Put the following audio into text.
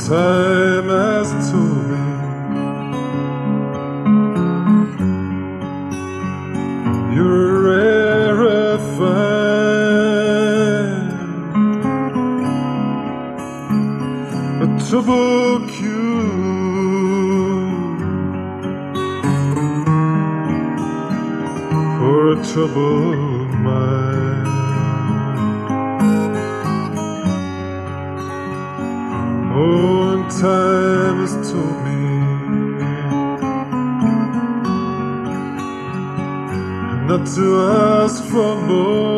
time has told me you're rare and fine, a trouble cure for a troubled mind. Oh, and time has told me not to ask for more.